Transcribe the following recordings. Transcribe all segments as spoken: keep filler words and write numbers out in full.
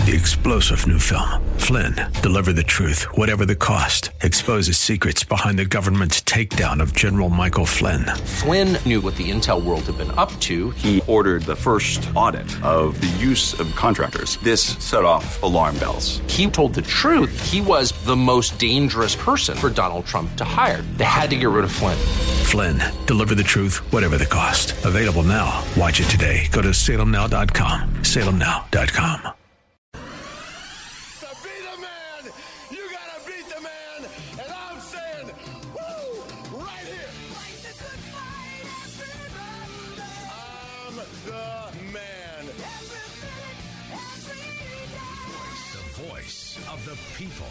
The explosive new film, Flynn, deliver the truth, whatever the cost, exposes secrets behind the government's takedown of General Michael Flynn. Flynn knew what the intel world had been up to. He ordered the first audit of the use of contractors. This set off alarm bells. He told the truth. He was the most dangerous person for Donald Trump to hire. They had to get rid of Flynn. Flynn, deliver the truth, whatever the cost. Available now. Watch it today. Go to salem now dot com. salem now dot com. People.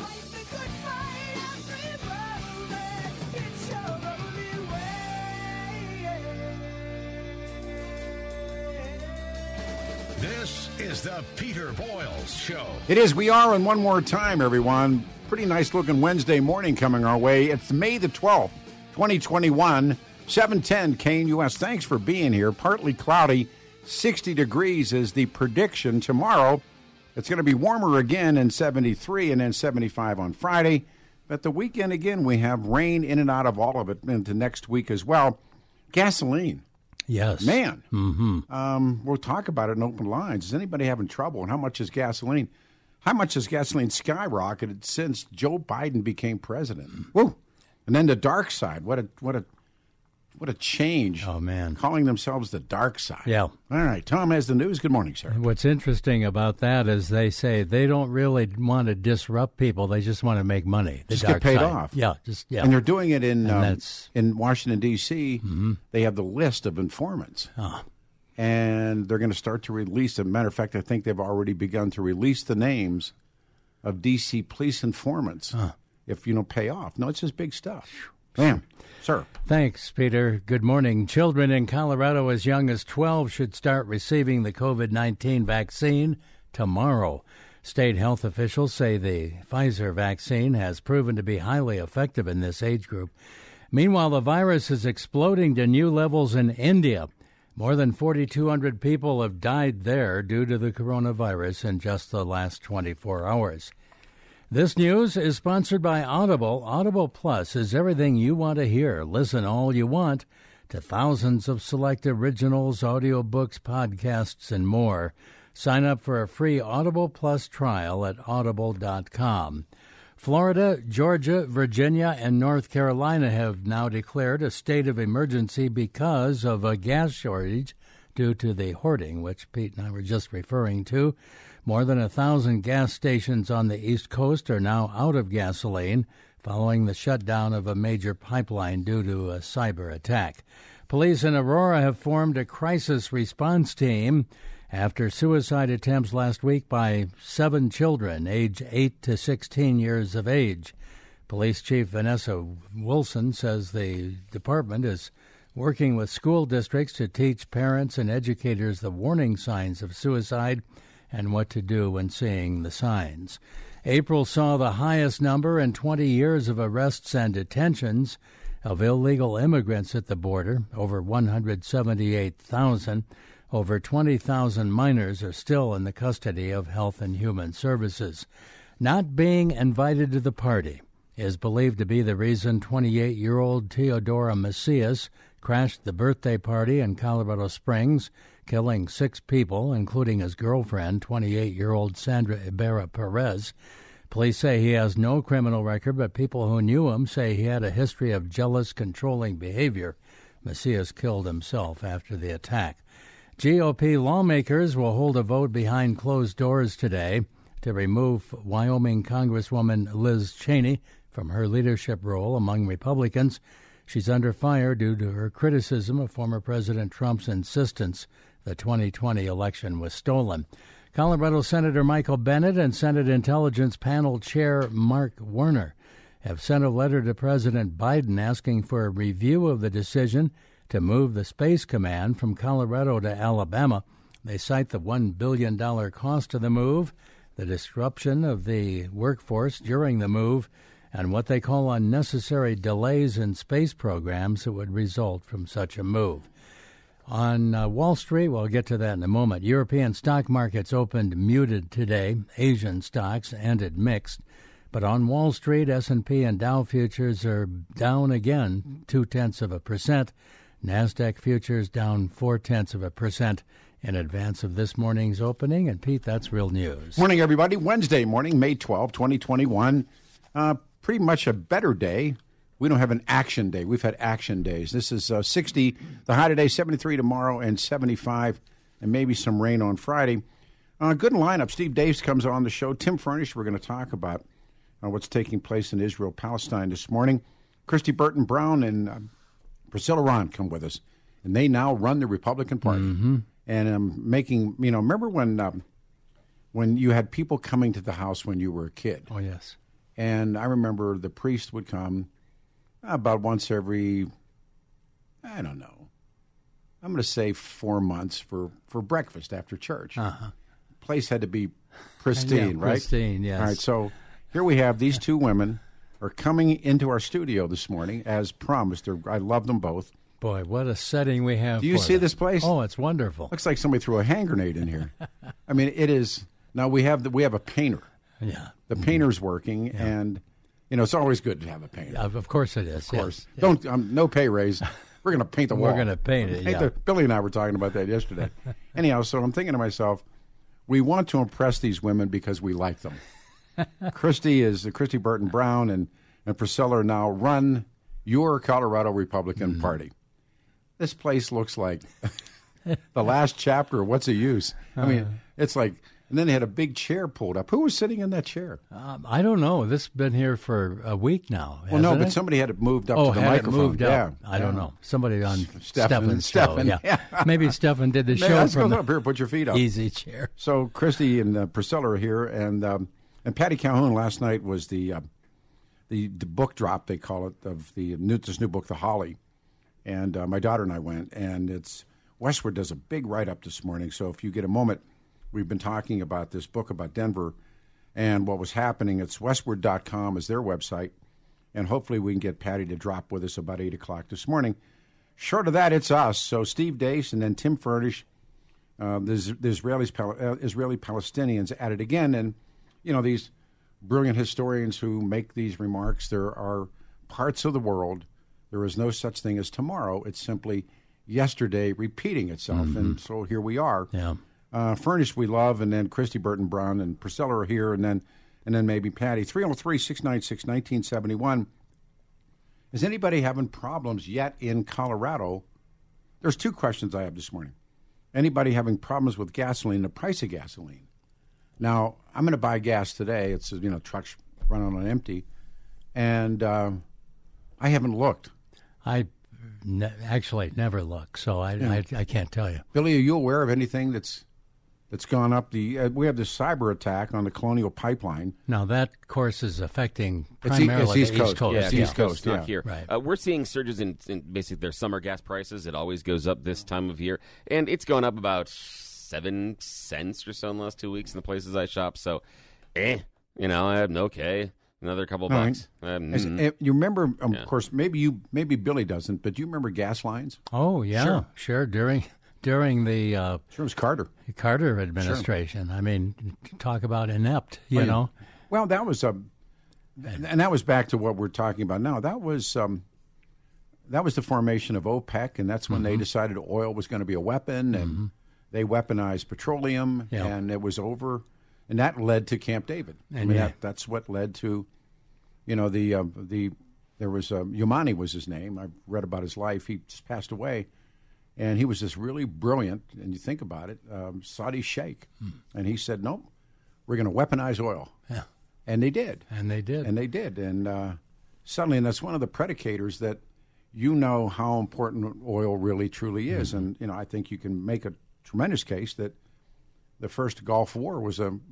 This is the Peter Boyles Show. It is. We are on one more time, everyone. Pretty nice looking Wednesday morning coming our way. It's May the twelfth, twenty twenty-one, seven ten K N U S. Thanks for being here. Partly cloudy, sixty degrees is the prediction tomorrow. It's going to be warmer again in seventy-three and then seventy-five on Friday. But the weekend, again, we have rain in and out of all of it into next week as well. Gasoline. Yes. Man. Mm-hmm. Um, we'll talk about it in open lines. Is anybody having trouble? And how much is gasoline? How much has gasoline skyrocketed since Joe Biden became president? Woo. And then the dark side. What a what a What a change. Oh, man. Calling themselves the dark side. Yeah. All right. Tom has the news. Good morning, sir. What's interesting about that is they say they don't really want to disrupt people. They just want to make money. The just dark get paid side. off. Yeah. Just yeah. And they're doing it in um, that's, in Washington, D C Mm-hmm. They have the list of informants. Oh. And they're going to start to release, as a matter of fact, I think they've already begun to release the names of D C police informants huh. if, you know, pay off. No, it's just big stuff. Bam. Sir. Thanks, Peter. Good morning. Children in Colorado as young as twelve should start receiving the covid nineteen vaccine tomorrow. State health officials say the Pfizer vaccine has proven to be highly effective in this age group. Meanwhile, the virus is exploding to new levels in India. More than forty-two hundred people have died there due to the coronavirus in just the last twenty-four hours. This news is sponsored by Audible. Audible Plus is everything you want to hear. Listen all you want to thousands of select originals, audiobooks, podcasts, and more. Sign up for a free Audible Plus trial at audible dot com. Florida, Georgia, Virginia, and North Carolina have now declared a state of emergency because of a gas shortage due to the hoarding, which Pete and I were just referring to. More than a thousand gas stations on the East Coast are now out of gasoline following the shutdown of a major pipeline due to a cyber attack. Police in Aurora have formed a crisis response team after suicide attempts last week by seven children aged eight to sixteen years of age. Police Chief Vanessa Wilson says the department is working with school districts to teach parents and educators the warning signs of suicide and what to do when seeing the signs. April saw the highest number in twenty years of arrests and detentions of illegal immigrants at the border, over one hundred seventy-eight thousand. Over twenty thousand minors are still in the custody of Health and Human Services. Not being invited to the party is believed to be the reason twenty-eight-year-old Teodora Macias crashed the birthday party in Colorado Springs, killing six people, including his girlfriend, twenty-eight-year-old Sandra Ibarra Perez. Police say he has no criminal record, but people who knew him say he had a history of jealous, controlling behavior. Macias killed himself after the attack. G O P lawmakers will hold a vote behind closed doors today to remove Wyoming Congresswoman Liz Cheney from her leadership role among Republicans. She's under fire due to her criticism of former President Trump's insistence the twenty twenty election was stolen. Colorado Senator Michael Bennet and Senate Intelligence Panel Chair Mark Warner have sent a letter to President Biden asking for a review of the decision to move the Space Command from Colorado to Alabama. They cite the one billion dollars cost of the move, the disruption of the workforce during the move, and what they call unnecessary delays in space programs that would result from such a move. On uh, Wall Street, we'll get to that in a moment. European stock markets opened muted today. Asian stocks ended mixed. But on Wall Street, S and P and Dow futures are down again, two-tenths of a percent. NASDAQ futures down four-tenths of a percent in advance of this morning's opening. And, Pete, that's real news. Morning, everybody. Wednesday morning, May twelfth, twenty twenty-one. Uh, pretty much a better day. We don't have an action day. We've had action days. This is uh, sixty, the high today, seventy-three tomorrow, and seventy-five, and maybe some rain on Friday. Uh, good lineup. Steve Dace comes on the show. Tim Furnish, we're going to talk about uh, what's taking place in Israel, Palestine this morning. Christy Burton Brown and uh, Priscilla Ron come with us, and they now run the Republican Party. Mm-hmm. And um, making, you know, remember when um, when you had people coming to the house when you were a kid? Oh, yes. And I remember the priest would come about once every, I don't know, I'm going to say four months for, for breakfast after church. Uh-huh. Place had to be pristine, yeah, right? Pristine, yes. All right, so here we have these two women are coming into our studio this morning as promised. They're, I love them both. Boy, what a setting we have. Do you for see them. this place? Oh, it's wonderful. Looks like somebody threw a hand grenade in here. I mean, it is. Now we have the, we have a painter. Yeah. The painter's working, Yeah. and you know it's always good to have a painter. Of of course it is. Of course. Yes. Don't um, no pay raise. We're going to paint the We're wall. gonna paint it, Paint yeah. the, Billy and I were talking about that yesterday. Anyhow, so I'm thinking to myself, we want to impress these women because we like them. Christy is uh, Christy Burton Brown and and Priscilla now run your Colorado Republican Mm. Party. This place looks like the last chapter of What's the Use? I mean, Uh. it's like, and then they had a big chair pulled up. Who was sitting in that chair? Um, I don't know. This has been here for a week now. Well, no, hasn't but it? somebody had it moved up oh, to the had microphone. It moved yeah, up. I don't yeah. know. Somebody on Stefan- Stefan's Stefan, show. Yeah. yeah. Maybe Stefan did the Man, show let's from go the up here. Put your feet up. easy chair. So Christy and uh, Priscilla are here, and um, and Patty Calhoun last night was the, uh, the the book drop, they call it, of the new this new book, The Holly. And uh, my daughter and I went, and it's Westward does a big write up this morning. So if you get a moment, we've been talking about this book about Denver and what was happening. It's westward dot com is their website, and hopefully we can get Patty to drop with us about eight o'clock this morning. Short of that, it's us. So Steve Dace and then Tim Furnish, uh, the, the Israelis, uh, Israeli Palestinians at it again. And, you know, these brilliant historians who make these remarks, there are parts of the world, there is no such thing as tomorrow. It's simply yesterday repeating itself. Mm-hmm. And so here we are. Yeah. Uh, Furnish we love, and then Christy Burton Brown and Priscilla are here, and then and then maybe Patty. three oh three, six nine six, one nine seven one. Is anybody having problems yet in Colorado? There's two questions I have this morning. Anybody having problems with gasoline, the price of gasoline? Now, I'm going to buy gas today. It's, you know, trucks running on empty, and uh, I haven't looked. I ne- actually never look, so I, Yeah. I I can't tell you. Billy, are you aware of anything that's that's gone up? The uh, we have this cyber attack on the Colonial Pipeline. Now, that course is affecting It's e- primarily it's East the Coast. East Coast. Yeah, It's the East Coast, not yeah. here. Right. Uh, we're seeing surges in, in basically their summer gas prices. It always goes up this time of year, and it's gone up about seven cents or so in the last two weeks in the places I shop. So, eh, you know, I'm okay. Another couple All right. bucks. Um, As- mm. uh, you remember, um, Yeah. of course, maybe you, maybe Billy doesn't, but do you remember gas lines? Oh, yeah, Sure. sure. During during the uh, Sure, it was Carter. Carter administration, I mean, talk about inept, you Oh, yeah. know. Well, that was um, and that was back to what we're talking about now. That was um, that was the formation of OPEC, and that's when Mm-hmm. they decided oil was going to be a weapon, and Mm-hmm. they weaponized petroleum, Yeah. and it was over, and that led to Camp David. I And mean, yeah. that, that's what led to, you know, the uh, the there was um, Yamani was his name. I read about his life. He just passed away. And he was this really brilliant, and you think about it, um, Saudi sheikh. Hmm. And he said, nope, we're going to weaponize oil. Yeah. And they did. And they did. And they did. And uh, suddenly, and that's one of the predicators that you know how important oil really truly is. Mm-hmm. And, you know, I think you can make a tremendous case that the first Gulf War was a,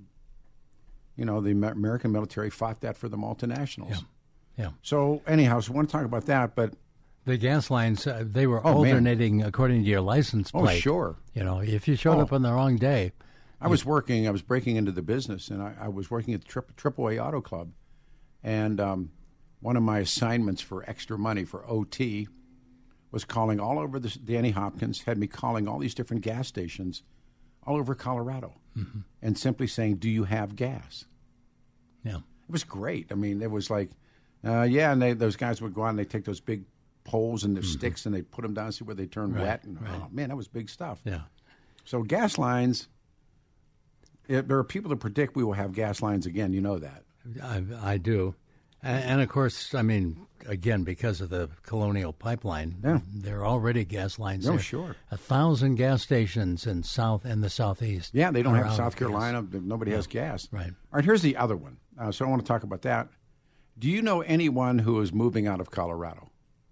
you know, the Amer- American military fought that for the multinationals. Yeah. Yeah. So, anyhow, so I want to talk about that, but The gas lines, uh, they were Oh, man. alternating according to your license Oh, plate. sure. You know, if you showed Oh. up on the wrong day. I was working, I was breaking into the business, and I, I was working at the Tri- Triple A Auto Club. And um, one of my assignments for extra money for O T was calling all over the Danny Hopkins, had me calling all these different gas stations all over Colorado mm-hmm. and simply saying, do you have gas? Yeah. It was great. I mean, it was like, uh, yeah, and they, those guys would go out and they'd take those big poles and their mm-hmm. sticks and they'd put them down and see where they turn right, wet. And, right. oh, man, that was big stuff. Yeah. So gas lines, it, there are people that predict we will have gas lines again. You know that. I, I do. And, and, of course, I mean, again, because of the Colonial Pipeline, yeah. there are already gas lines Oh, there. sure. A thousand gas stations in south and the southeast. Yeah, they don't have South gas. Carolina. Nobody yeah. has gas. Right. All right, here's the other one. Uh, so I want to talk about that. Do you know anyone who is moving out of Colorado?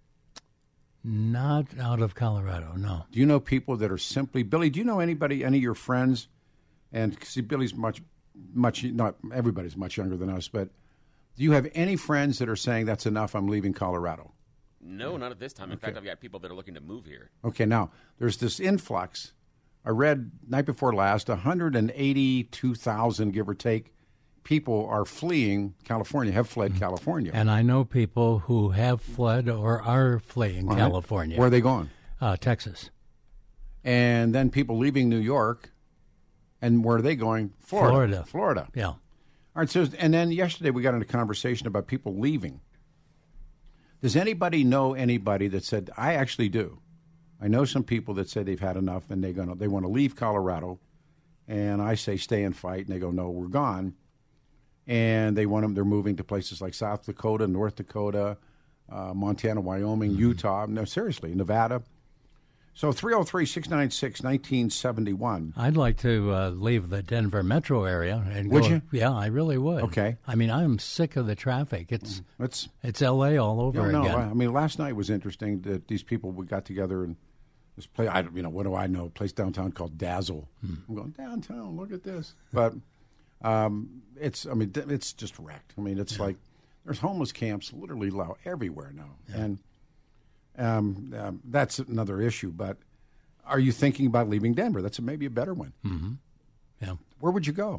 Not out of Colorado, no. Do you know people that are simply, Billy, do you know anybody, any of your friends? And see, Billy's much, much, not everybody's much younger than us, but do you have any friends that are saying that's enough, I'm leaving Colorado? No, not at this time. In Okay. fact, I've got people that are looking to move here. Okay, now, there's this influx. I read night before last, one hundred eighty-two thousand, give or take, people are fleeing California, have fled mm-hmm. California. And I know people who have fled or are fleeing All right. California. Where are they going? Uh, Texas. And then people leaving New York. And where are they going? Florida. Florida. Florida. Yeah. All right, so, and then yesterday we got into a conversation about people leaving. Does anybody know anybody that said, I actually do. I know some people that said they've had enough and they're gonna, they want to leave Colorado. And I say, stay and fight. And they go, no, we're gone. And they want them, they're moving to places like South Dakota, North Dakota, uh, Montana, Wyoming, mm-hmm. Utah. No, seriously, Nevada. So three oh three, six nine six, nineteen seventy-one. I'd like to uh, leave the Denver metro area. And Would go, you? Yeah, I really would. Okay. I mean, I'm sick of the traffic. It's It's, it's L A all over you know, again. I mean, last night was interesting that these people, we got together and this place, I, you know, what do I know, a place downtown called Dazzle. Hmm. I'm going, downtown, look at this. But um, it's, I mean, it's just wrecked. I mean, it's yeah. like there's homeless camps literally low everywhere now. Yeah. And um, um, that's another issue. But are you thinking about leaving Denver? That's a, maybe a better one. Mm-hmm. Yeah. Where would you go?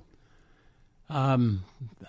Um,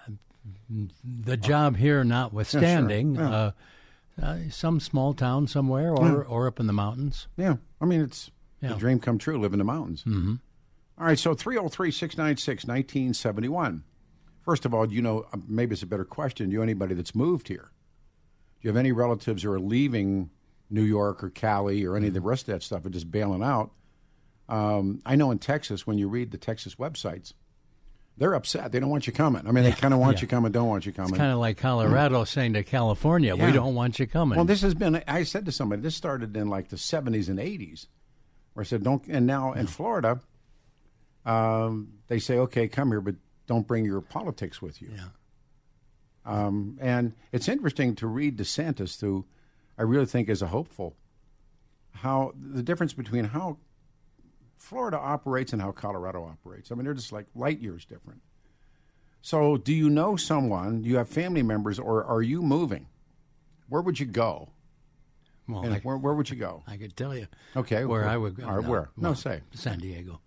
the job here notwithstanding, yeah, sure. yeah. uh, uh, some small town somewhere or, yeah. or up in the mountains. Yeah. I mean, it's yeah. a dream come true, live in the mountains. Mm-hmm. All right, so three oh three, six nine six, nineteen seventy-one. First of all, do you know, maybe it's a better question, do you know anybody that's moved here? Do you have any relatives who are leaving New York or Cali or any of the rest of that stuff and just bailing out? Um, I know in Texas, when you read the Texas websites, they're upset. They don't want you coming. I mean, they kind of want yeah. you coming, don't want you coming. It's kind of like Colorado mm. saying to California, yeah. we don't want you coming. Well, this has been, I said to somebody, this started in like the seventies and eighties, where I said, don't, and now in Florida, um, they say, okay, come here, but don't bring your politics with you. Yeah. Um, and it's interesting to read DeSantis, who I really think is a hopeful, how the difference between how Florida operates and how Colorado operates. I mean, they're just like light years different. So do you know someone, do you have family members, or are you moving? Where would you go? Well, And I, where, where would you go? I could tell you. Okay. Where where, I would go. All right, no, where? No, well, say. San Diego.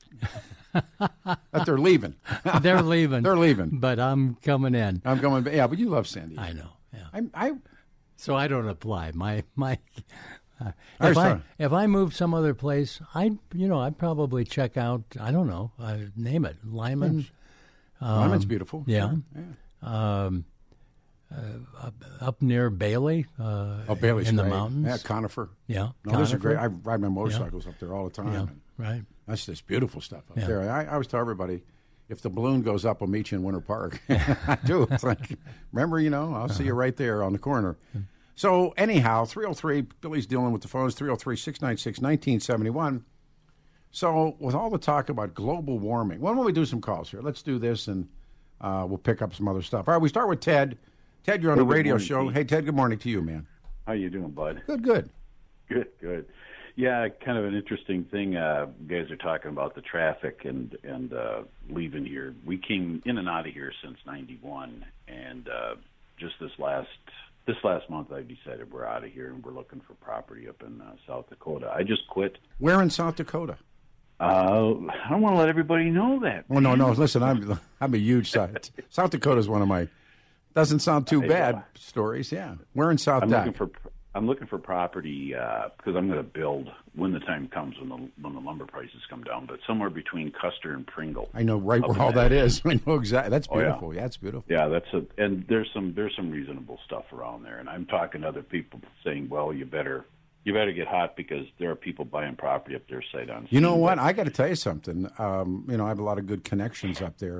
But they're leaving. They're leaving. They're leaving. But I'm coming in. I'm going, yeah, but you love San Diego. I know. Yeah. I, I So I don't apply. My my. Uh, I if I understand. if I moved some other place, I'd you know I'd probably check out. I don't know. Uh, name it. Lyman. Um, Lyman's beautiful. Yeah. Sure. yeah. Um, uh, up, up near Bailey. Uh, Oh, Bailey's in the great. mountains. Yeah, Conifer. Yeah. No, those are great. Conifer. I ride my motorcycles up there all the time. Yeah. and Right. That's just beautiful stuff up Yeah. there. I, I always tell everybody, if the balloon goes up, I'll meet you in Winter Park. I do. It's like, remember, you know, I'll uh-huh. see you right there on the corner. So anyhow, three oh three, Billy's dealing with the phones, three oh three, six nine six, nineteen seventy-one. So with all the talk about global warming, why don't we do some calls here? Let's do this, and uh, we'll pick up some other stuff. All right, we start with Ted. Ted, you're on Hey, a good radio morning, show. Pete. Hey, Ted, good morning to you, man. How you doing, bud? Good, good. Good, good. Yeah, kind of an interesting thing. Uh, you guys are talking about the traffic and and uh, leaving here. We came in and out of here since ninety-one, and uh, just this last this last month, I decided we're out of here and we're looking for property up in uh, South Dakota. I just quit. Where in South Dakota? Uh, I don't want to let everybody know that. Well, no, no. Listen, I'm I'm a huge South South Dakota is one of my doesn't sound too I bad know. stories. Yeah, we're in South I'm Dak. looking for I'm looking for property uh, because I'm going to build when the time comes when the when the lumber prices come down. But somewhere between Custer and Pringle. I know right where all that is. I know exactly. That's beautiful. Oh, yeah. yeah, it's beautiful. Yeah, that's a and there's some there's some reasonable stuff around there. And I'm talking to other people saying, well, you better you better get hot because there are people buying property up there sight unseen. You know what? I got to tell you something. Um, you know, I have a lot of good connections up there,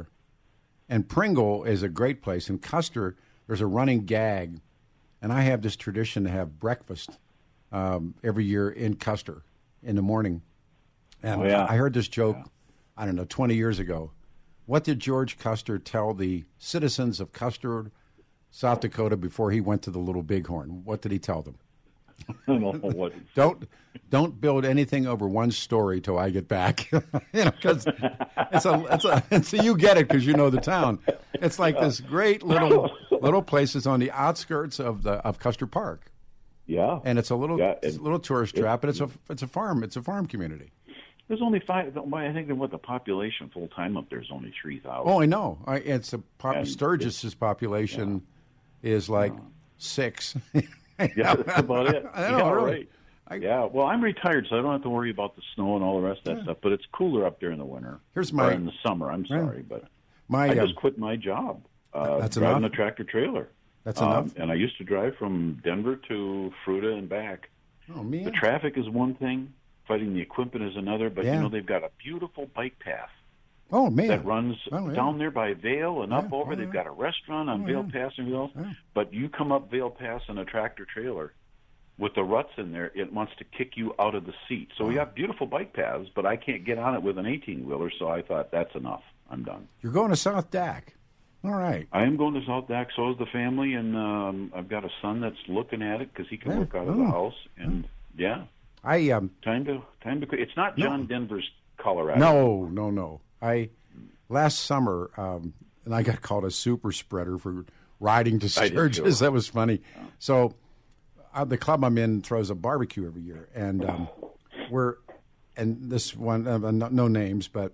and Pringle is a great place. In Custer, there's a running gag. And I have this tradition to have breakfast um, every year in Custer in the morning. And oh, yeah. I heard this joke, yeah. I don't know, twenty years ago. What did George Custer tell the citizens of Custer, South Dakota, before he went to the Little Bighorn? What did he tell them? I don't know what don't don't build anything over one story till I get back. you know, because it's a it's a it's a, you get it because you know the town. It's like this great little little places on the outskirts of the of Custer Park. Yeah, and it's a little yeah, it's a little tourist it, trap, but it's a it's a farm it's a farm community. There's only five. I think that what the population full time up there is only three thousand. Oh, I know. I, it's a pop, Sturgis's population yeah. is like yeah. six. Yeah, that's about it. I know, yeah, really. Right. I, yeah, well, I'm retired, so I don't have to worry about the snow and all the rest of that yeah. stuff. But it's cooler up there in the winter. Here's my or in the summer. I'm sorry, right. but my, I um, just quit my job. Uh, that's driving enough. a tractor trailer. That's um, enough. And I used to drive from Denver to Fruita and back. Oh man, the traffic is one thing. Fighting the equipment is another. But yeah. you know, they've got a beautiful bike path. Oh man, that runs oh, yeah. down there by Vail and yeah. up over. Oh, They've yeah. got a restaurant on oh, Vail yeah. Pass and everything else. Yeah. But you come up Vail Pass in a tractor trailer. With the ruts in there, it wants to kick you out of the seat. So we got beautiful bike paths, but I can't get on it with an eighteen-wheeler, so I thought, that's enough. I'm done. You're going to South Dak. All right. I am going to South Dak, so is the family, and um, I've got a son that's looking at it because he can yeah. work out of oh. the house. And, yeah, I um, time to time to. It's not John no. Denver's Colorado. No, no, no. I last summer, um, and I got called a super spreader for riding to Sturgis. That was funny. Oh. So... Uh, the club I'm in throws a barbecue every year, and um, we're and this one uh, no, no names, but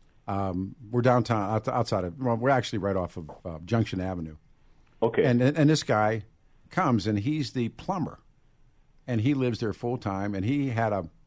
um, we're downtown out, outside of. Well, we're actually right off of uh, Junction Avenue. Okay. And, and and this guy comes, and he's the plumber, and he lives there full time, and he had a,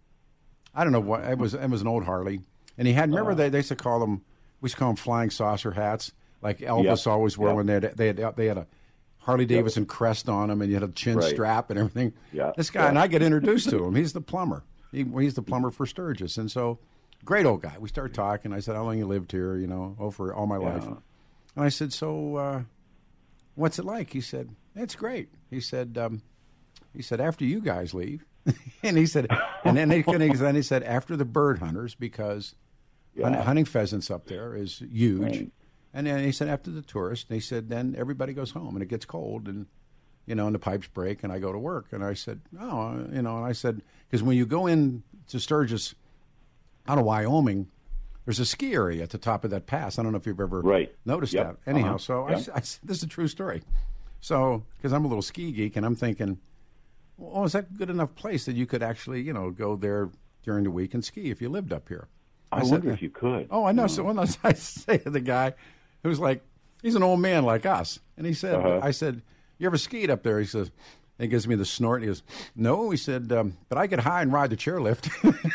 I don't know what it was. It was an old Harley, and he had. Remember uh, they they used to call them. We used to call them flying saucer hats, like Elvis yep, always wore yep. when they had, they had they had a. Harley Davidson yep. crest on him, and you had a chin right. strap and everything. Yeah. This guy, yeah. and I get introduced to him. He's the plumber. He, he's the plumber for Sturgis. And so, great old guy. We started talking. I said, how long you lived here? You know, oh, for all my yeah. life. And I said, so uh, what's it like? He said, it's great. He said, um, he said, after you guys leave. and he said, and then, they, then he said, after the bird hunters, because yeah. hunting pheasants up there is huge. Right. And then he said, after the tourists, and he said, then everybody goes home, and it gets cold, and, you know, and the pipes break, and I go to work. And I said, oh, you know, and I said, because when you go in to Sturgis out of Wyoming, there's a ski area at the top of that pass. I don't know if you've ever right. noticed yep. that. Anyhow, uh-huh. so yep. I, I, this is a true story. So, because I'm a little ski geek, and I'm thinking, well, is that a good enough place that you could actually, you know, go there during the week and ski if you lived up here? I, I wonder said, if you could. Oh, I know. No. So when I say to the guy, who's like, he's an old man like us. And he said, uh-huh. I said, you ever skied up there? He says, he gives me the snort. He goes, no. He said, um, but I get high and ride the chairlift.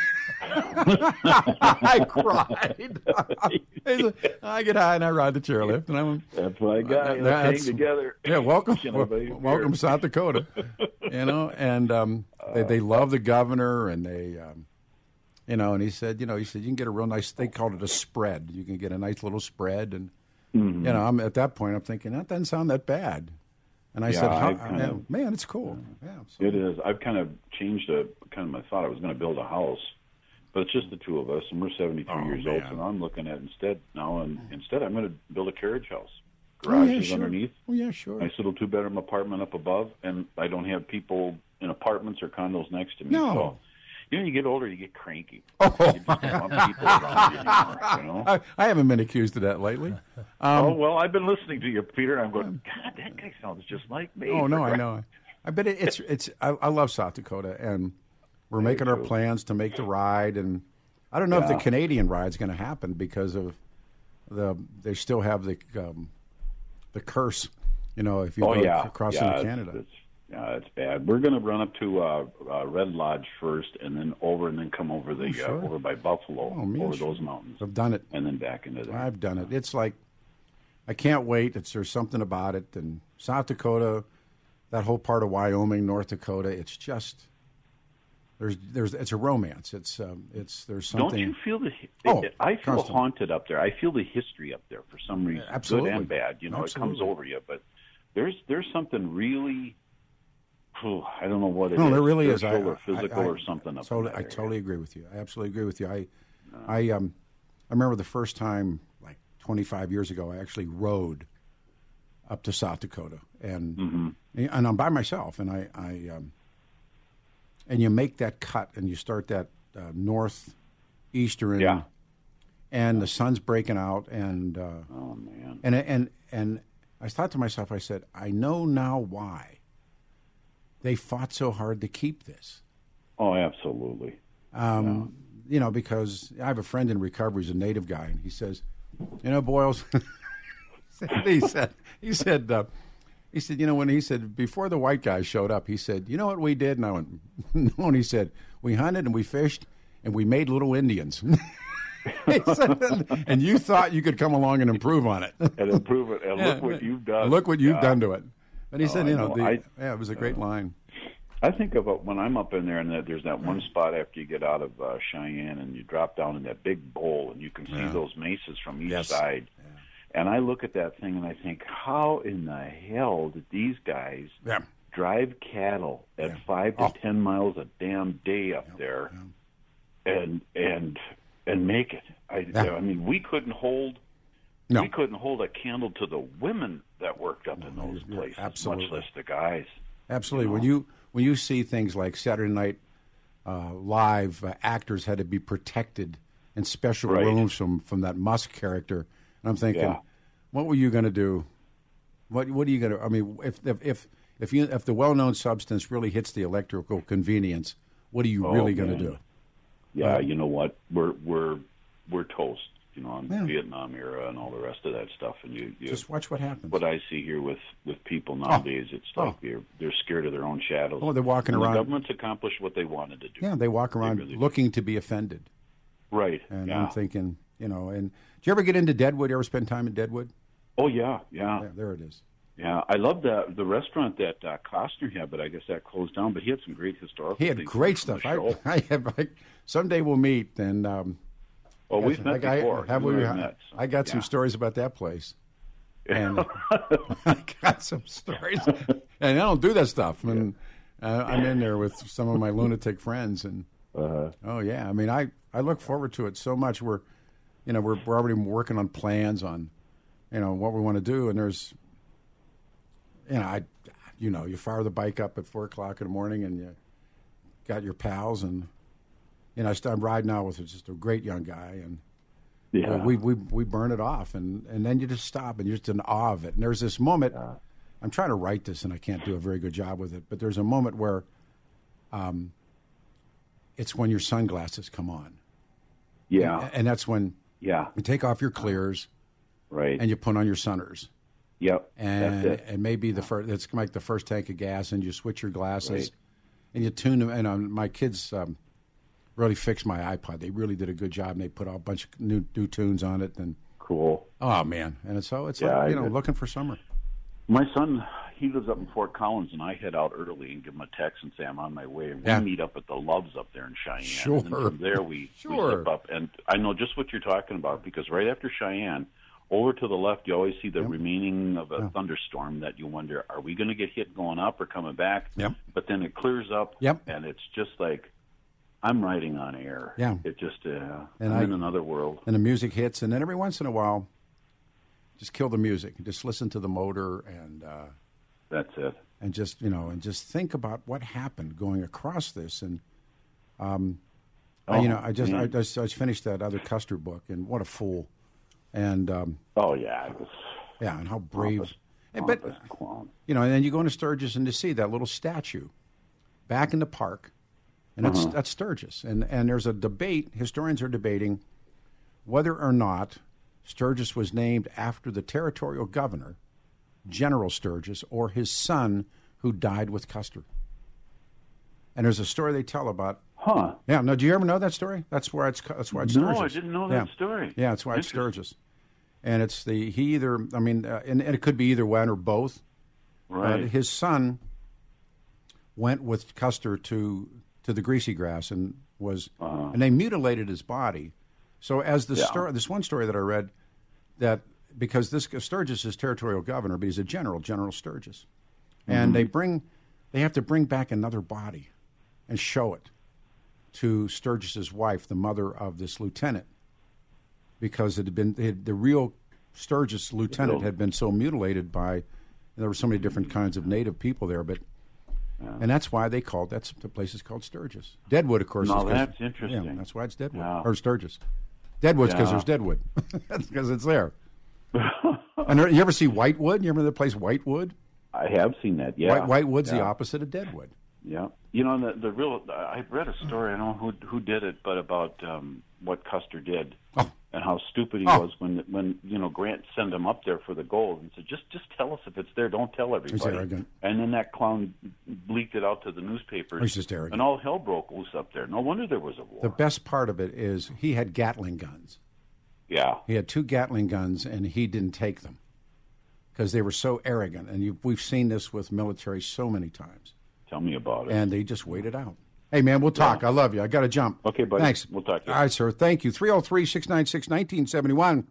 I cried. He said, I get high and I ride the chairlift. And I'm, that's what I got. Uh, that's, together. Yeah, welcome. w- welcome, South Dakota. You know, and um, they, they love the governor, and they... Um, You know, and he said, you know, he said you can get a real nice. They called it a spread. You can get a nice little spread, and mm-hmm. you know, I'm at that point. I'm thinking that doesn't sound that bad. And I yeah, said, How, I of, man, it's cool. Yeah, so. It is. I've kind of changed a kind of my thought. I was going to build a house, but it's just the two of us, and we're seventy-three oh, years man. old. And I'm looking at instead now, and instead I'm going to build a carriage house. Garage Garage oh, yeah, is sure. underneath. Oh yeah, sure. Nice little two-bedroom apartment up above, and I don't have people in apartments or condos next to me. No. So, you know, you get older, you get cranky. Oh. You just don't want people around you anymore, you know? I, I haven't been accused of that lately. Um, oh, well, I've been listening to you, Peter, and I'm going, God, that guy sounds just like me. Oh, no, I know. I bet it, it's, it's I, I love South Dakota, and we're Very making true. our plans to make the ride, and I don't know yeah. if the Canadian ride's going to happen because of the, they still have the, um, the curse, you know, if you oh, go yeah. across yeah, into Canada. It's, Yeah, it's bad. We're going to run up to uh, uh, Red Lodge first, and then over, and then come over the Oh, sure. uh, over by Buffalo, Oh, man, over sure. those mountains. I've done it. And then back into there. I've done it. It's like, I can't wait. It's There's something about it. And South Dakota, that whole part of Wyoming, North Dakota, it's just, there's, there's, it's a romance. It's, um, it's, there's something. Don't you feel the? Oh, I feel constantly. haunted up there. I feel the history up there for some reason, Absolutely. good and bad. You know, Absolutely. it comes over you. But there's there's something really. Oh, I don't know what it is. No, there really is. spiritual I, or physical I, I, or something up totally, in that I area. totally agree with you. I absolutely agree with you. I, I, um, I remember the first time, like twenty-five years ago, I actually rode up to South Dakota, and Mm-hmm. and I'm by myself, and I, I um, and you make that cut, and you start that uh, northeastern, Yeah. and the sun's breaking out, and uh, Oh man. and and and I thought to myself, I said, I know now why they fought so hard to keep this. Oh, absolutely. Um, You know, because I have a friend in recovery who's a native guy, and he says, you know, Boyles, he said, he said, uh, he said, you know, when he said, before the white guys showed up, he said, you know what we did? And I went, no, and he said, we hunted and we fished and we made little Indians. He said, and you thought you could come along and improve on it. And improve it. And look what you've done. Look what you've Yeah. done to it. And he Oh, said, I you know, know. the, I- yeah, it was a great line. I think about when I'm up in there, and that there's that one spot after you get out of uh, Cheyenne, and you drop down in that big bowl, and you can see Yeah. those mesas from each Yes. side. And I look at that thing, and I think, how in the hell did these guys Yeah. drive cattle at Yeah. five to Oh. ten miles a damn day up there, and and and make it? I, Yeah. I mean, we couldn't hold. No. We couldn't hold a candle to the women that worked up in those you're- places, absolutely. much less the guys. Absolutely. When you when you see things like Saturday Night uh, Live, uh, actors had to be protected in special Right. rooms from, from that Musk character, and I'm thinking, Yeah. what were you going to do? What what are you going to? I mean, if if if if, you, if the well known substance really hits the electrical convenience, what are you Oh, really going to man. do? Yeah, Uh, you know what? We're we're we're toast. You know, on Yeah. the Vietnam era and all the rest of that stuff. And you, you Just watch what happens. what I see here with, with people nowadays, it's like Oh. they're they're scared of their own shadows. Oh, they're walking And around- The government's accomplished what they wanted to do. Yeah, they walk around really do. looking to be offended, Right. and yeah. I'm thinking, you know, and do you ever get into Deadwood? You ever spend time in Deadwood? Oh yeah, yeah, Yeah, there it is. yeah. I love the the restaurant that uh, Costner had, but I guess that closed down. But he had some great historical. He had things great from the stuff. I, show. I have. I, someday we'll meet, and um, Oh, I we've got- met I, before. Have You we? and I have met, so, I got some yeah. stories about that place, and I got some stories, and I don't do that stuff. And uh, I'm in there with some of my lunatic friends, and Uh-huh. oh yeah, I mean, I, I look forward to it so much. We're, you know, we're we're already working on plans on, you know, what we want to do, and there's, you know, I, you know, you fire the bike up at four o'clock in the morning, and you got your pals, and you know, I start riding out with just a great young guy, and Yeah. we, we we burn it off, and, and then you just stop, and you're just in awe of it. And there's this moment, I'm trying to write this, and I can't do a very good job with it, but there's a moment where, um, it's when your sunglasses come on, Yeah. and, and that's when Yeah. you take off your clears, Right. and you put on your sunners. Yep. And That's it. and maybe the first it's like the first tank of gas, and you switch your glasses, Right. and you tune them. And um, my kids um, really fixed my iPod. They really did a good job, and they put a bunch of new new tunes on it. And Cool. oh man, and it's so it's Yeah, like you I know did. looking for summer. My son, he lives up in Fort Collins, and I head out early and give him a text and say I'm on my way. And Yeah. we meet up at the Loves up there in Cheyenne. Sure. And then from there, we, Sure. we zip up. And I know just what you're talking about, because right after Cheyenne, over to the left, you always see the remaining of a Yeah. thunderstorm that you wonder, are we going to get hit going up or coming back? Yep. But then it clears up, Yep. and it's just like I'm riding on air. Yeah. It just, uh, And I'm I- in another world. And the music hits, and then every once in a while, just kill the music, just listen to the motor, and uh, That's it. and just you know, and just think about what happened going across this. And um, I- you know, I just I man. just, I just finished that other Custer book, and what a fool. And um, Oh, yeah. It was yeah, and how brave. pompous, And- but pompous clown. you know, and then you go into Sturgis and to see that little statue back in the park, and that's that's Sturgis. And and there's a debate. Historians are debating whether or not Sturgis was named after the territorial governor, General Sturgis, or his son, who died with Custer. And there's a story they tell about. Huh. Yeah. No. Do you ever know that story? That's why it's. That's why it's No, Sturgis. I didn't know that yeah. story. Yeah, that's why it's Sturgis. And it's the he either. I mean, uh, and, and it could be either one or both. Right. Uh, his son went with Custer to to the Greasy Grass and was, uh-huh. and they mutilated his body. So as the Yeah. story, this one story that I read, that because this Sturgis is territorial governor, but he's a general, General Sturgis, and Mm-hmm. they bring, they have to bring back another body, and show it to Sturgis's wife, the mother of this lieutenant, because it had been it had, the real Sturgis lieutenant had been so mutilated by. There were so many different kinds of native people there, but yeah. and that's why they called that's the place is called Sturgis. Deadwood, of course. No, is that's interesting. Yeah, that's why it's Deadwood Yeah. or Sturgis. Deadwood's because Yeah. there's Deadwood. That's because it's there. And there, you ever see Whitewood? You remember the place Whitewood? I have seen that. Yeah, White, Whitewood's yeah. the opposite of Deadwood. Yeah, you know the the real. I read a story. I don't know who who did it, but about um, what Custer did Oh. and how stupid he Oh. was when when you know Grant sent him up there for the gold and said, just just tell us if it's there. Don't tell everybody. arrogant. And then that clown leaked it out to the newspapers. He's just arrogant. And all hell broke loose up there. No wonder there was a war. The best part of it is he had Gatling guns. Yeah. He had two Gatling guns, and he didn't take them because they were so arrogant. And you, we've seen this with military so many times. Tell me about it. And they just waited out. Hey, man, we'll talk. Yeah. I love you. I got to jump. Okay, buddy. Thanks. We'll talk to you. All right, sir. Thank you. three oh three, six nine six, one nine seven one.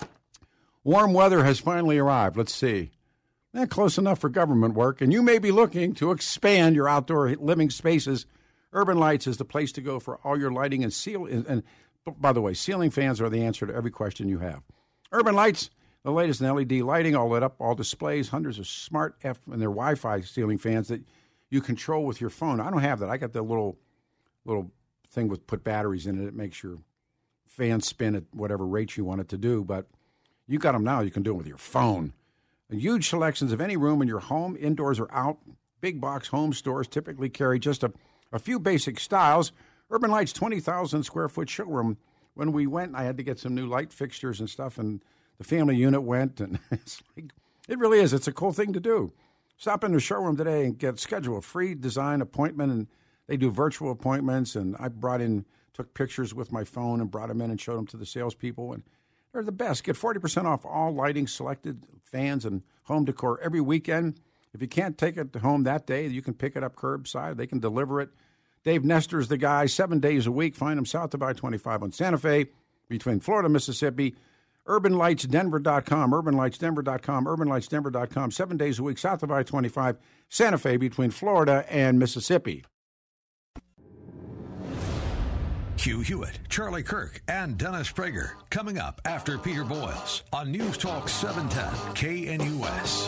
Warm weather has finally arrived. Let's see. Eh, close enough for government work. And you may be looking to expand your outdoor living spaces. Urban Lights is the place to go for all your lighting and seal. And, and by the way, ceiling fans are the answer to every question you have. Urban Lights, the latest in L E D lighting, all lit up, all displays, hundreds of smart F and their Wi-Fi ceiling fans that you control with your phone. I don't have that. I got the little little thing with put batteries in it. It makes your fan spin at whatever rate you want it to do. But you got them now. You can do it with your phone. A huge selections of any room in your home, indoors or out. Big box home stores typically carry just a, a few basic styles. Urban Lights' twenty thousand square foot showroom. When we went, I had to get some new light fixtures and stuff, and the family unit went. And it's like, it really is. It's a cool thing to do. Stop in the showroom today and get schedule a free design appointment, and they do virtual appointments. And I brought in, took pictures with my phone and brought them in and showed them to the salespeople, and they're the best. Get forty percent off all lighting, selected fans, and home decor every weekend. If you can't take it home that day, you can pick it up curbside. They can deliver it. Dave Nestor's the guy, seven days a week. Find him south of I twenty-five on Santa Fe, between Florida and Mississippi. urban lights denver dot com, urban lights denver dot com, urban lights denver dot com, seven days a week, south of I twenty-five, Santa Fe, between Florida and Mississippi. Hugh Hewitt, Charlie Kirk, and Dennis Prager coming up after Peter Boyles on News Talk seven ten K N U S.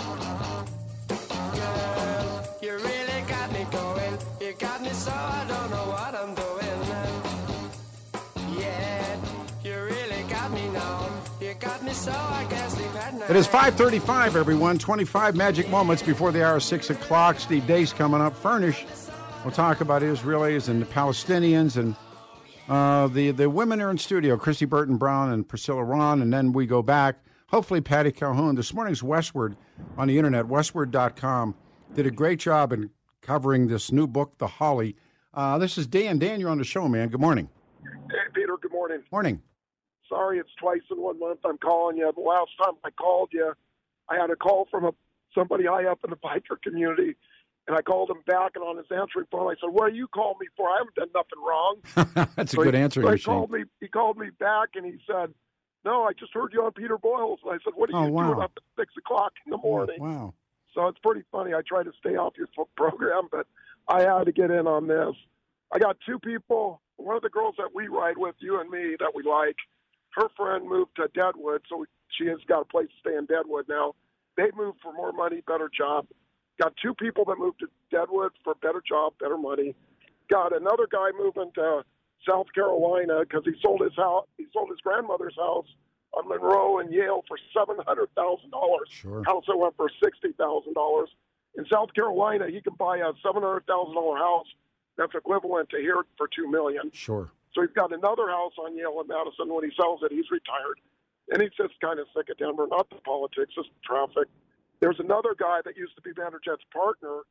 Girl, you really got me going. You got me so I don't know what I'm doing. Yeah, you really got me now. You got me so I guess we've had night. It is five thirty-five, everyone. twenty-five magic moments before the hour of six o'clock. Steve Deace coming up. Furnish. We'll talk about Israelis and the Palestinians, and uh, the, the women are in studio, Christy Burton Brown and Priscilla Ron, and then we go back. Hopefully, Patty Calhoun. This morning's Westward on the internet, westward dot com, did a great job in covering this new book, The Holly. Uh, this is Dan. Dan, you're on the show, man. Good morning. Hey, Peter, good morning. Morning. Sorry it's twice in one month I'm calling you. The last time I called you, I had a call from a somebody high up in the biker community, and I called him back, and on his answering phone, I said, what are you calling me for? I haven't done nothing wrong. That's a so good he, answering so he machine. called me. He called me back, and he said, no, I just heard you on Peter Boyles. And I said, what are Oh, you wow. doing up at six o'clock in the morning? Wow. So it's pretty funny. I try to stay off your program, but I had to get in on this. I got two people. One of the girls that we ride with, you and me, that we like, her friend moved to Deadwood, so she has got a place to stay in Deadwood now. They moved for more money, better job. Got two people that moved to Deadwood for better job, better money. Got another guy moving to South Carolina because he sold his house. He sold his grandmother's house on Monroe and Yale for seven hundred thousand dollars. Sure. House that went for sixty thousand dollars. In South Carolina, he can buy a seven hundred thousand dollar house that's equivalent to here for two million. Sure. So he's got another house on Yale and Madison. When he sells it, he's retired. And he's just kind of sick of Denver, not the politics, just the traffic. There's another guy that used to be Vanderjet's partner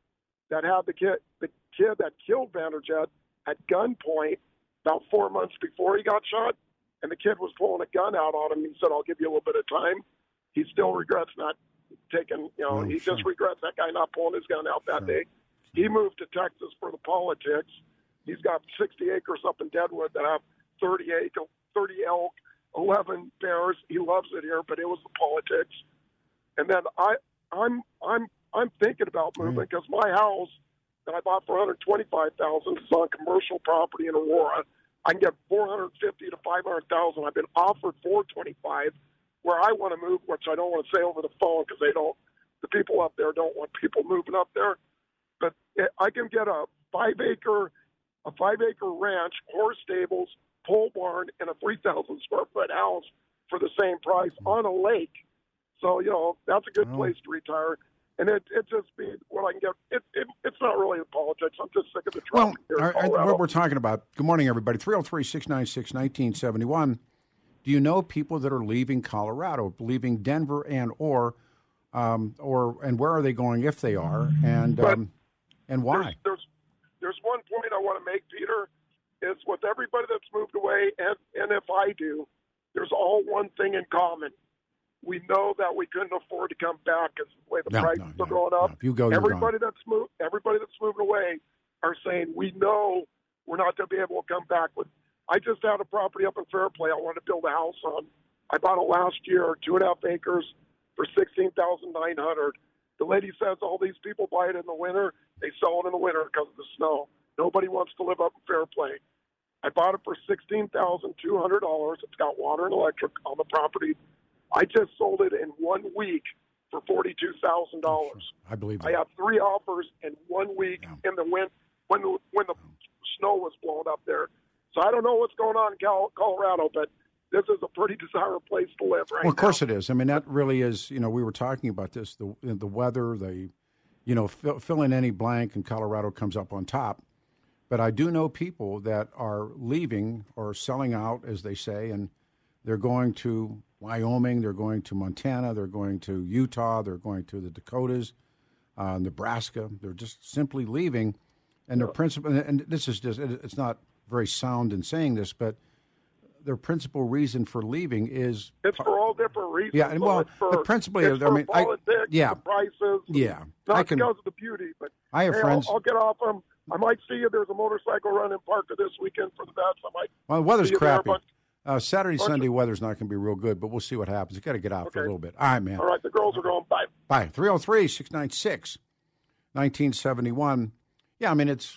that had the kid, the kid that killed Vanderjet at gunpoint about four months before he got shot, and the kid was pulling a gun out on him. He said, "I'll give you a little bit of time." He still regrets not taking, you know, Oh, he sure. just regrets that guy not pulling his gun out that Sure. day. He moved to Texas for the politics. He's got sixty acres up in Deadwood that have thirty acre, thirty elk, eleven bears. He loves it here, but it was the politics. And then I, I'm, I'm, I'm thinking about moving because my house that I bought for one hundred twenty-five thousand dollars is on commercial property in Aurora. I can get four hundred fifty to five hundred thousand. I've been offered four twenty-five. Where I want to move, which I don't want to say over the phone because they don't, the people up there don't want people moving up there. But I can get a five acre, a five acre ranch, horse stables, pole barn, and a three thousand square foot house for the same price on a lake. So you know that's a good Oh. place to retire. And it it just be what I can get. It, it it's not really the politics. I'm just sick of the Well, traffic here in our- our- Colorado. what we're talking about, good morning, everybody. three oh three, six nine six, nineteen seventy-one. Do you know people that are leaving Colorado, leaving Denver and or, um, or and where are they going if they are, and But um, and why? There's, there's there's one point I want to make, Peter, is with everybody that's moved away, and, and if I do, there's all one thing in common. We know that we couldn't afford to come back because the way the No, prices no, are no, going up. no. If you go, you're everybody gone. that's moved, everybody that's moving away are saying we know we're not going to be able to come back with. I just had a property up in Fairplay I wanted to build a house on. I bought it last year, two and a half acres for sixteen thousand nine hundred. The lady says all these people buy it in the winter. They sell it in the winter because of the snow. Nobody wants to live up in Fairplay. I bought it for sixteen thousand two hundred dollars. It's got water and electric on the property. I just sold it in one week for forty-two thousand dollars. I believe I that. had three offers in one week Yeah. in the wind when the when the snow was blowing up there. So I don't know what's going on in Cal- Colorado, but this is a pretty desirable place to live right now. Well, of course it is. I mean, that really is. You know, we were talking about this. The the weather, the, you know, fill, fill in any blank, and Colorado comes up on top. But I do know people that are leaving or selling out, as they say, and they're going to Wyoming, they're going to Montana, they're going to Utah, they're going to the Dakotas, uh, Nebraska. They're just simply leaving, and their principal. And this is just. It's not very sound in saying this, but their principal reason for leaving is It's for all different reasons. Yeah, and So well, it's for, but principally, it's I for mean, I- politics, yeah. the prices, Yeah, not I can- because of the beauty. But I have hey, friends- I'll, I'll get off them. I might see you. There's a motorcycle run in Parker this weekend for the vets. I might. Well, the weather's see you there, crappy. but- Uh, Saturday, bunch Sunday of- weather's not going to be real good, but we'll see what happens. You got to get out for a Okay. little bit. All right, man. All right, the girls are going. Bye. Bye. three oh three, six nine six, nineteen seventy-one. Yeah, I mean, it's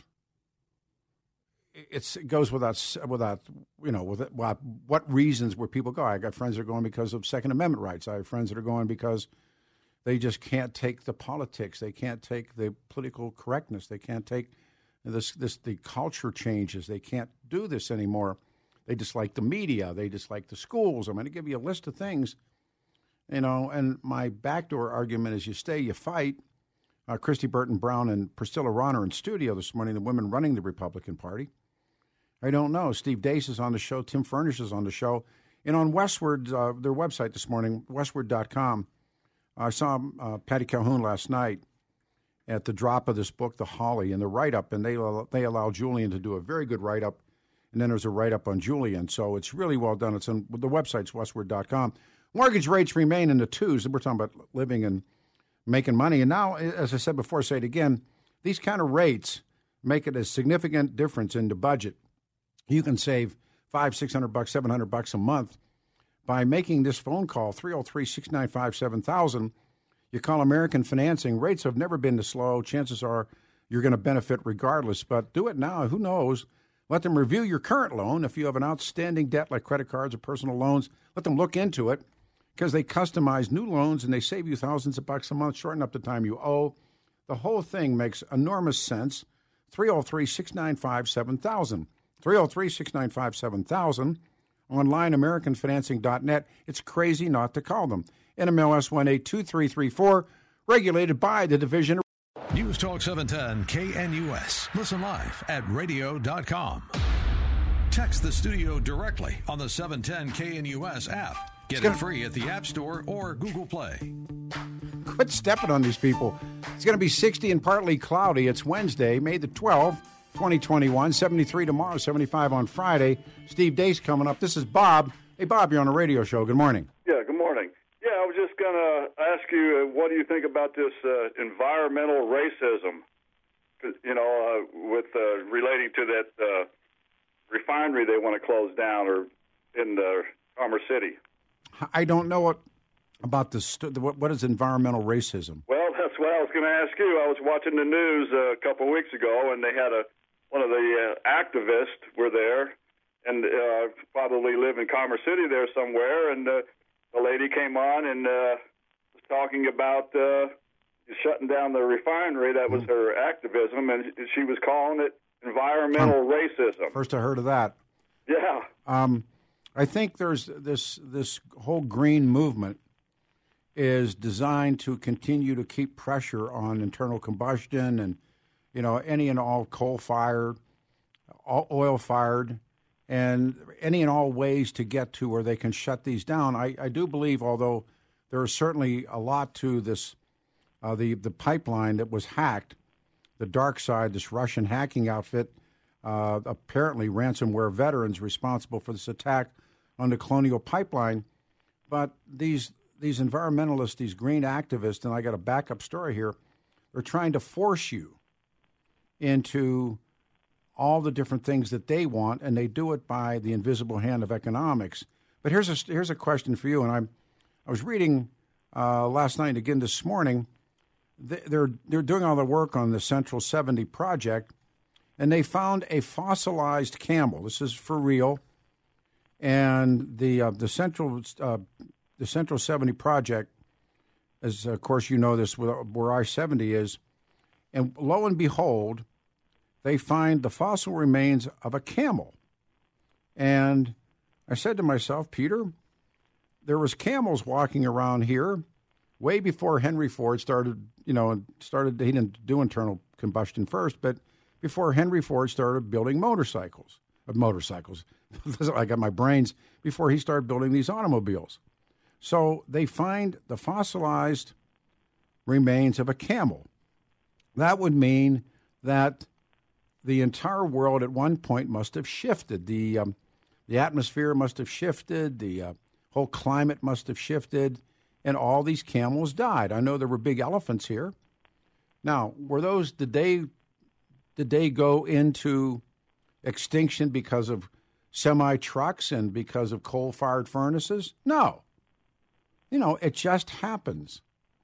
it's it goes without without you know with what what reasons where people go. I got friends that are going because of Second Amendment rights. I have friends that are going because they just can't take the politics. They can't take the political correctness. They can't take this this the culture changes. They can't do this anymore. They dislike the media. They dislike the schools. I'm going to give you a list of things, you know. And my backdoor argument is: you stay, you fight. Uh, Christy Burton Brown and Priscilla Ron are in studio this morning. The women running the Republican Party. I don't know. Steve Deace is on the show. Tim Furnish is on the show. And on Westward, uh, their website this morning, westward dot com, I saw uh, Patty Calhoun last night at the drop of this book, The Holly, and the write-up, and they they allow Julian to do a very good write-up, and then there's a write-up on Julian. So it's really well done. It's on the website's westward dot com. Mortgage rates remain in the twos. We're talking about living and making money. And now, as I said before, I say it again, these kind of rates make it a significant difference in the budget. You can save five, six hundred bucks, seven hundred bucks a month by making this phone call, three oh three, six nine five, seven thousand. You call American Financing. Rates have never been this low. Chances are you're going to benefit regardless, but do it now. Who knows? Let them review your current loan. If you have an outstanding debt like credit cards or personal loans, let them look into it because they customize new loans and they save you thousands of bucks a month, shorten up the time you owe. The whole thing makes enormous sense. three oh three, six nine five, seven thousand. three oh three, six nine five, seven thousand. Online, american financing dot net. It's crazy not to call them. N M L S one eight two three three four, regulated by the Division of News Talk seven ten K N U S. Listen live at radio dot com. Text the studio directly on the seven ten K N U S app. Get it free at the App Store or Google Play. quit stepping on these people. It's going to be sixty and partly cloudy. It's Wednesday, May the twelfth, twenty twenty-one. seventy-three tomorrow, seventy-five on Friday. Steve Deace coming up. This is Bob. Hey, Bob, you're on a radio show. Good morning. Yeah, good morning. Yeah, I was just going to ask you, uh, what do you think about this uh, environmental racism, you know, uh, with uh, relating to that uh, refinery they want to close down or in uh, Commerce City? I don't know what about this. What, what is environmental racism? Well, that's what I was going to ask you. I was watching the news uh, a couple of weeks ago, and they had a one of the uh, activists were there, and uh, probably live in Commerce City there somewhere, and uh, the lady came on and uh, was talking about uh, shutting down the refinery. That was her activism, and she was calling it environmental um, racism. First I heard of that. Yeah. Um, I think there's this this whole green movement is designed to continue to keep pressure on internal combustion and, you know, any and all coal-fired, all oil-fired, and any and all ways to get to where they can shut these down. I, I do believe, although there is certainly a lot to this, uh, the, the pipeline that was hacked, the dark side, this Russian hacking outfit, uh, apparently ransomware veterans responsible for this attack on the Colonial Pipeline. But these these environmentalists, these green activists, and I got a backup story here, they're trying to force you into all the different things that they want, and they do it by the invisible hand of economics. But here's a, here's a question for you, and I'm, I was reading uh, last night and again this morning. They're, they're doing all the work on the Central seventy project, and they found a fossilized camel. This is for real. And the uh, the Central uh, the Central seventy project, as of course you know this, where I seventy is, and lo and behold, they find the fossil remains of a camel. And I said to myself, Peter, there was camels walking around here way before Henry Ford started, you know, started, he didn't do internal combustion first, but before Henry Ford started building motorcycles, uh, motorcycles. I got my brains, before he started building these automobiles. So they find the fossilized remains of a camel. That would mean that the entire world at one point must have shifted. The um, the atmosphere must have shifted. The uh, whole climate must have shifted, and all these camels died. I know there were big elephants here. Now, were those did they did they go into extinction because of semi trucks and because of coal-fired furnaces? No. You know, it just happens.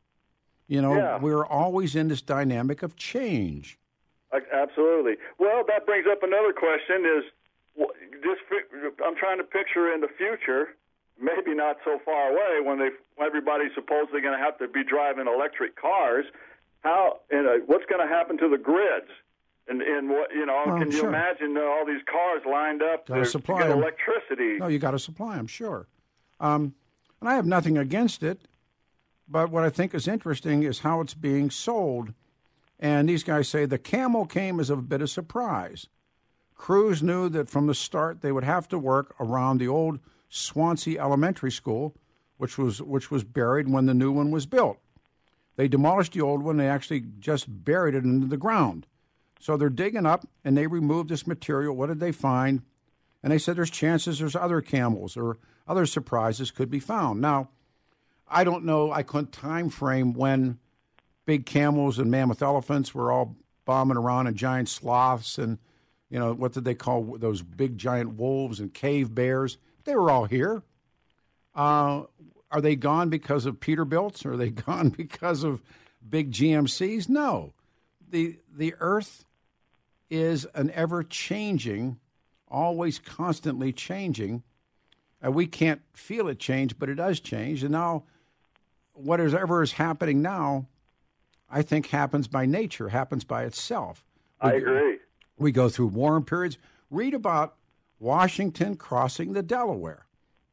You know, yeah. We're always in this dynamic of change. Absolutely. Well, that brings up another question is, just I'm trying to picture in the future, maybe not so far away, when they everybody's supposedly going to have to be driving electric cars. How, you know, what's going to happen to the grids? And, and what, you know, well, can you sure. imagine uh, all these cars lined up to, to get them. electricity? No, you got to supply them, sure. Um, and I have nothing against it, but what I think is interesting is how it's being sold. And these guys say the camel came as a bit of surprise. Crews knew that from the start they would have to work around the old Swansea Elementary School, which was which was buried when the new one was built. They demolished the old one. They actually just buried it into the ground. So they're digging up, and they removed this material. What did they find? And they said there's chances there's other camels or other surprises could be found. Now, I don't know. I couldn't time frame when big camels and mammoth elephants were all bombing around, and giant sloths and, you know, what did they call those big giant wolves and cave bears? They were all here. Uh, are they gone because of Peterbilts? Or are they gone because of big G M Cs? No. The the earth is an ever-changing, always constantly changing. Uh, we can't feel it change, but it does change. And now whatever is happening now, I think happens by nature, happens by itself. We, I agree. We go through warm periods. Read about Washington crossing the Delaware,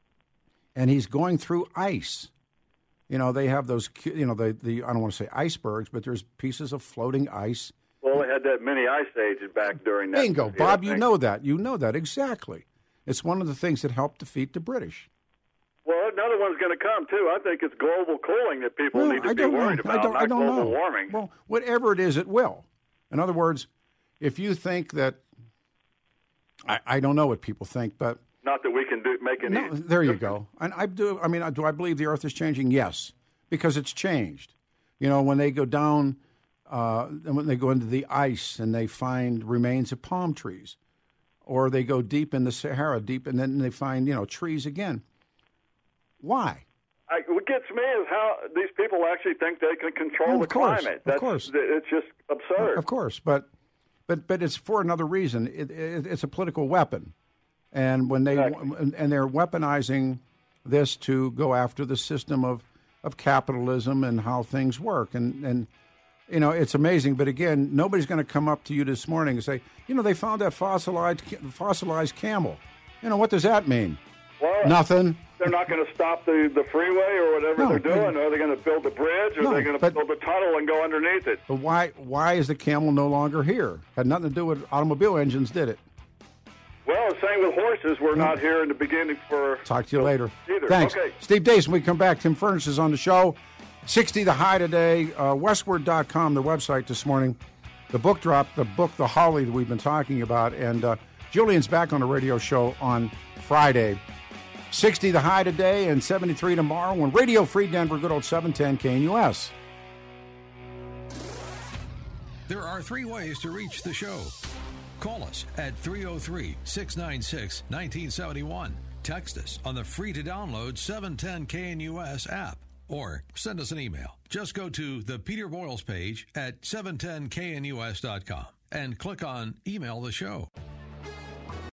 and he's going through ice. You know, they have those, you know, the, the I don't want to say icebergs, but there's pieces of floating ice. Well, they had that mini ice age back during that. Bingo, Bob, you know that. You know that, exactly. It's one of the things that helped defeat the British. Well, another one's going to come, too. I think it's global cooling that people Well, need to I be don't worried know. about, I don't, not I don't global know. warming. Well, whatever it is, it will. In other words, if you think that, I, I don't know what people think, but Not that we can do make any. no, there you go. And I do. I mean, do I believe the Earth is changing? Yes, because it's changed. You know, when they go down, uh, when they go into the ice and they find remains of palm trees, or they go deep in the Sahara, deep, and then they find you know trees again. Why? I, what gets me is how these people actually think they can control Well, the of course, climate. of That's, course. It's just absurd. Of course, but but but it's for another reason. It, it, it's a political weapon, and when they Exactly. and they're weaponizing this to go after the system of, of capitalism and how things work, and and you know it's amazing. But again, nobody's going to come up to you this morning and say, you know, they found that fossilized fossilized camel. You know, what does that mean? Well, Nothing. They're not going to stop the, the freeway or whatever No, they're doing. they- Are they going to build a bridge? Or No, are they going to but- build a tunnel and go underneath it? But why why is the camel no longer here? Had nothing to do with automobile engines, did it? Well, same with horses. We're not here in the beginning for Talk to you later. either. Thanks. Okay. Steve Dace, when we come back, Tim Furnace is on the show. sixty the high today. Uh, Westward dot com, the website this morning. The book dropped, the book, The Holly, that we've been talking about. And uh, Julian's back on the radio show on Friday. sixty the high today and seventy-three tomorrow when Radio Free Denver, good old seven ten K N U S. There are three ways to reach the show. Call us at three oh three, six nine six, one nine seven one. Text us on the free-to-download seven ten K N U S app. Or send us an email. Just go to the Peter Boyles page at seven ten K N U S dot com and click on Email the Show.